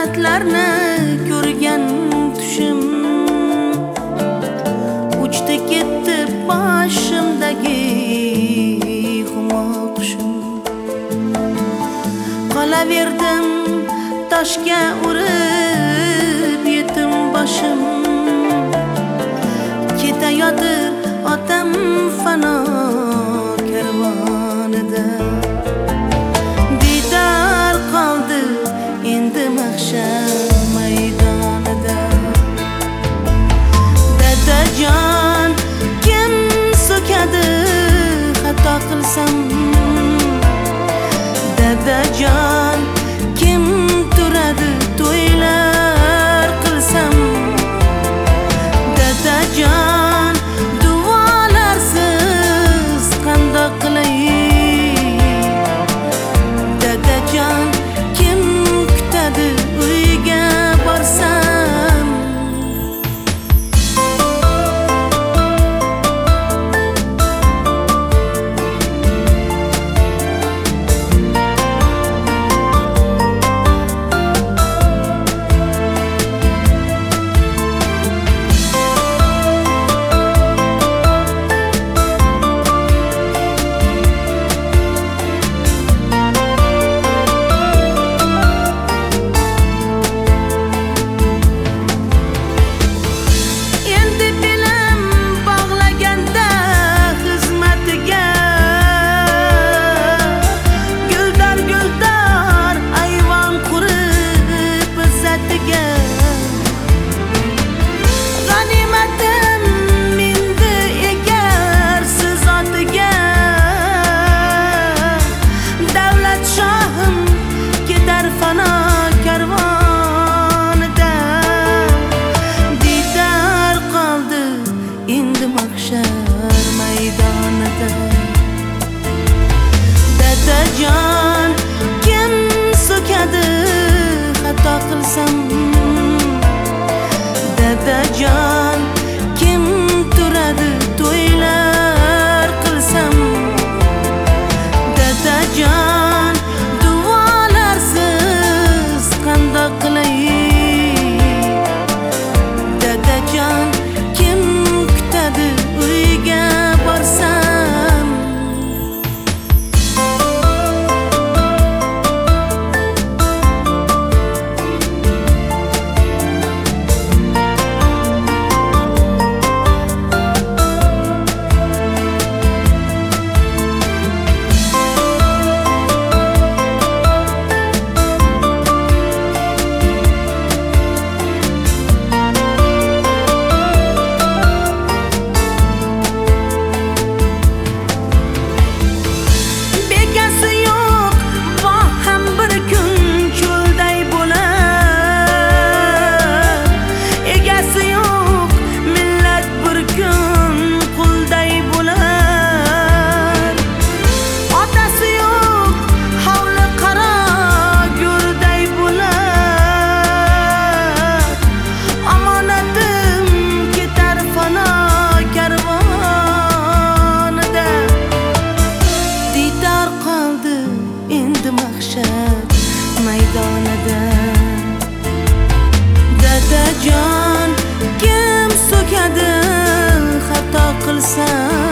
Farzandlarni ko'rgan tushim uchdi ketdi boshimdagi humo qushim. Qolaverdim toshga urib yetim boshim. Ketayotir otam fano karvonida. Didor qoldi endi mahshar maydonida. Dadajon kim so'kadi xato qilsam? Dadajon kim turadi to'ylar qilsam? Dadajon duolarsiz qandoq qilay? Dadajon kim kutadi uyga borsam? Dadajon kim so'kadi xato qilsam? Dadajon kim turadi to'ylar qilsam? Dadajon duolarsiz qandoq qilay? Dadajon kim kutadi uyga borsam? Maydonida dadajon kim so'kadi xato qilsam?